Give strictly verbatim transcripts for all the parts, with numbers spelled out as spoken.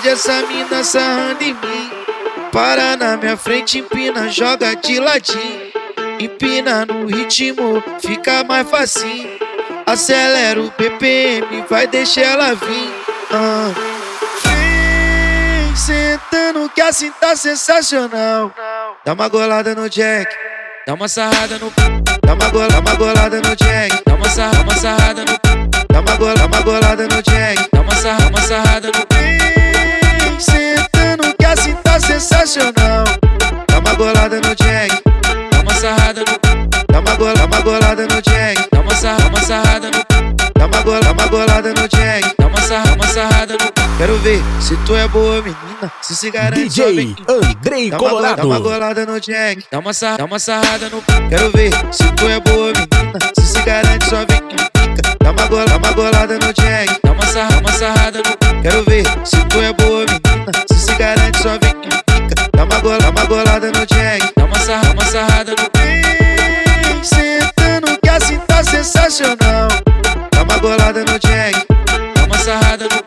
maldade essa mina sarrando em mim. Para na minha frente, empina, joga de ladinho. Empina no ritmo, fica mais facinho. Acelera o B P M, vai deixar ela vir. ah. Vem sentando que assim tá sensacional. Dá uma golada no Jack, dá uma sarrada no... Dá uma, gola, uma golada no Jack, dá uma, sarra, uma sarrada no... Dá uma, gola, uma golada no Jack, dá uma, sarra, uma sarrada no... Vem sentando que assim tá sensacional. Dá uma golada no Jack, dá uma sarrada no... Dá uma, gola, uma golada no Jack, dá uma, sarra, uma sarrada no... Dá uma, gola, uma golada no Jack, dá uma, sarra, uma sarrada no... Quero ver se tu é boa menina, se se garante. D J Andrei Colorado. Dá uma golada no Jack, dá uma, sarra, dá uma sarrada no... Quero ver se tu é boa menina, se se garante só vem e fica. Dá uma, gola, uma golada no Jack, dá uma, sarra, uma sarrada no... Quero ver se tu é boa menina, se se garante só vem e fica. Dá uma, gola, uma golada no Jack, dá uma, sarra, uma sarrada no... Vem sentando que assim tá sensacional. Dá uma golada no Jack, dá uma sarrada no...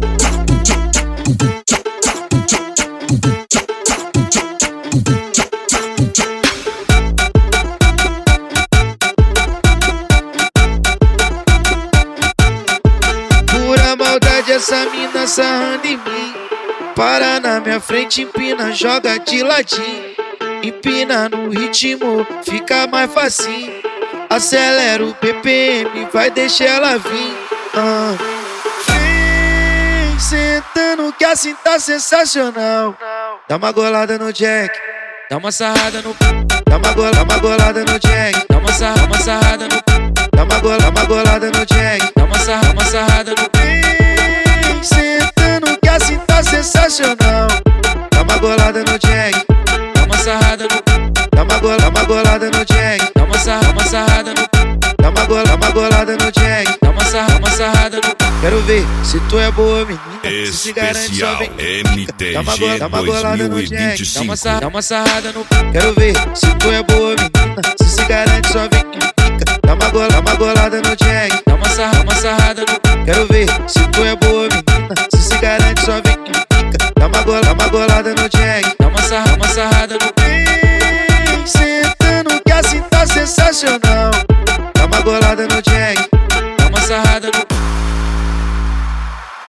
Pura maldade essa mina sarrando em mim. Para na minha frente, empina, joga de ladinho. Empina no ritmo, fica mais facinho. Acelera o B P M, vai deixar ela vir. ah. Vem sentando que assim tá sensacional. Dá uma golada no Jack, dá uma sarrada no... Dá uma, gola, uma golada no Jack, dá uma, sarra, uma sarrada no... Dá uma, gola, uma golada no Jack, dá uma, sarra, uma sarrada no... Vem sentando que assim tá sensacional. Dá uma golada no Jack, dá uma sarrada no... Dá uma, gola, uma golada no Jack, dá uma, sarra, uma sarrada no... Dá uma, gola, uma golada no Jack, dá uma, sarra, uma sarrada no... Quero ver se tu é boa menina, se se garante só vem e fica. Dá uma, gola, dá uma golada no Jack, dá uma, sarra, dá uma sarrada no... Quero ver se tu é boa menina, se se garante só vem e fica. Dá uma, gola, uma golada no Jack, dá uma, sarra, uma sarrada no... Quero ver se tu é boa menina, se se garante só vem e fica. Dá uma, gola, uma golada no Jack, dá uma, sarra, uma sarrada no... Vem sentando que assim tá sensacional. Dá uma golada no Jack,